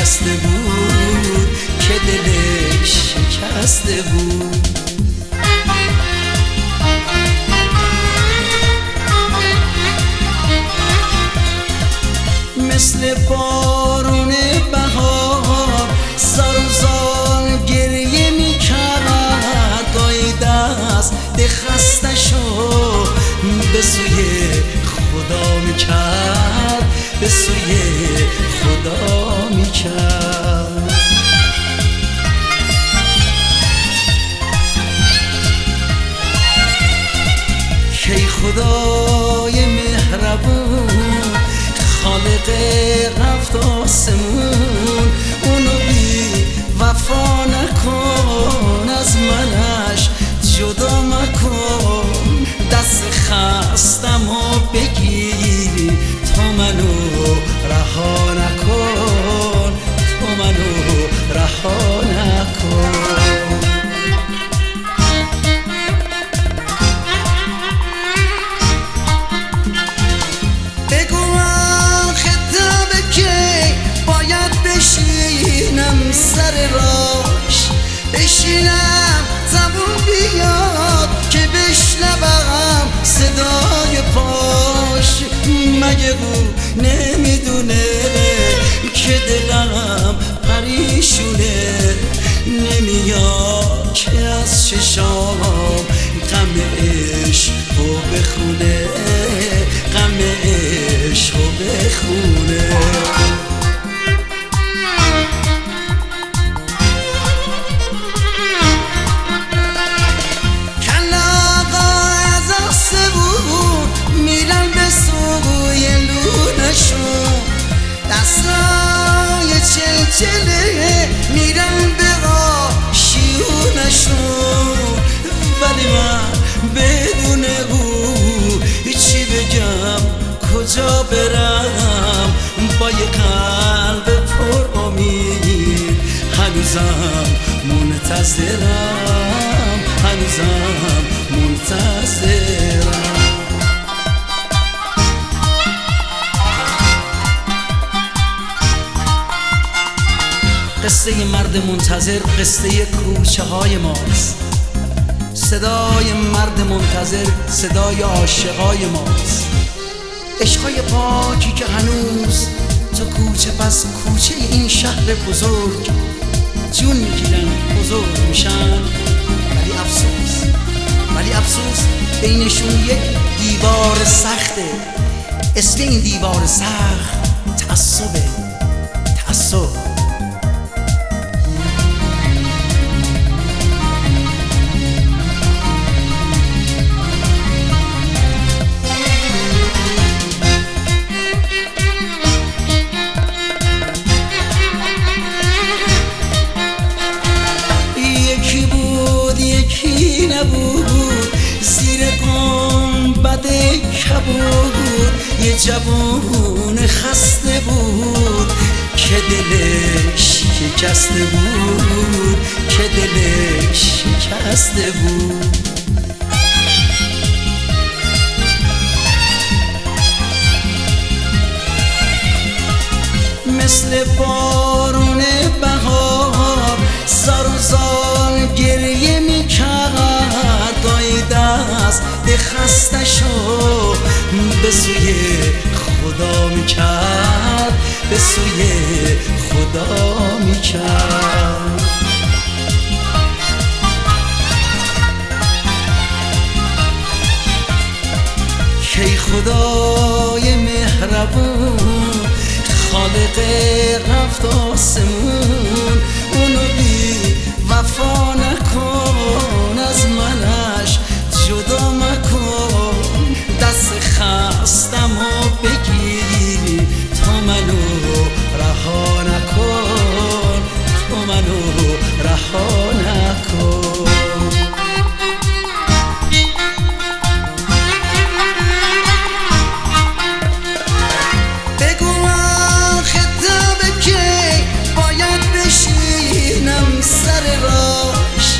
شکسته بود که دلش شکسته بود. مثل بارون بهار زار و زار گریه می کرد، گاهی دست ده خسته شو به سوی خدا می کرد، به سوی خدا می کرد. کی خدای مهربون خالق رفت آسمون، اونو بی وفا نکن، از منش جدا مکن، دست خستم و بگیر تو منو رها نکن، تو منو رها نکن. بشینم سر راش، بشینم زبون بیاد که بشنوم صدای پاش. مگه او نمیدونه که دلم پریشونه، نمیاد که از چشام غم عشقو بخونه، غم عشقو بخونه. دستای چلچله میرن به آشیونشون، ولی من بدون او چی بگم کجا برم، با یه قلب پر امید هنوزم منتظرم، هنوزم منتظرم. قصه مرد منتظر قصه کوچه های ماست، صدای مرد منتظر صدای عاشقای ماست، عشقای پاکی که هنوز تو کوچه پس کوچه این شهر بزرگ جون میگیرن، بزرگ میشن، ولی افسوس بینشون یک دیوار سخته. اسم این دیوار سخت تعصبه، تعصب. یکی نبود زیر گنبد کبود، یه جوون خسته بود که دلش شکسته بود، که دلش شکسته بود. مثل بارون بهار زار و زار گریه می کرد، گاهی دست ده خسته شو به سوی خدا می کرد، به سوی خدا می کرد. کی خدای مهربون خالق رفت آسمون، اونو بی وفا نکن، از منش جدا مکن، دست خستم و بگیر تو منو رها نکن، تو منو رها نکن. سر راش،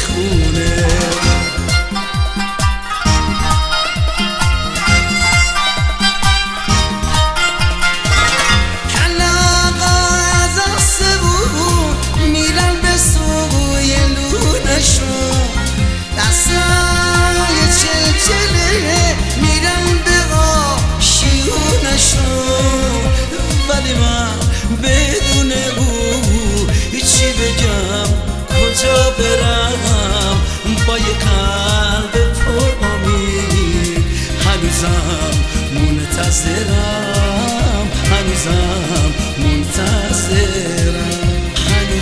خونه. ولی من بدون او هیچی بگم کجا برم با یه قلب پر امید. هنوزم منتظرم، هنوزم منتظرم،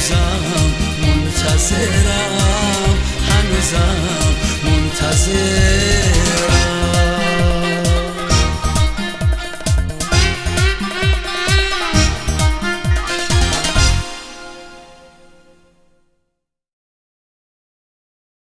هنوزم منتظرم، هنوزم منتظرم.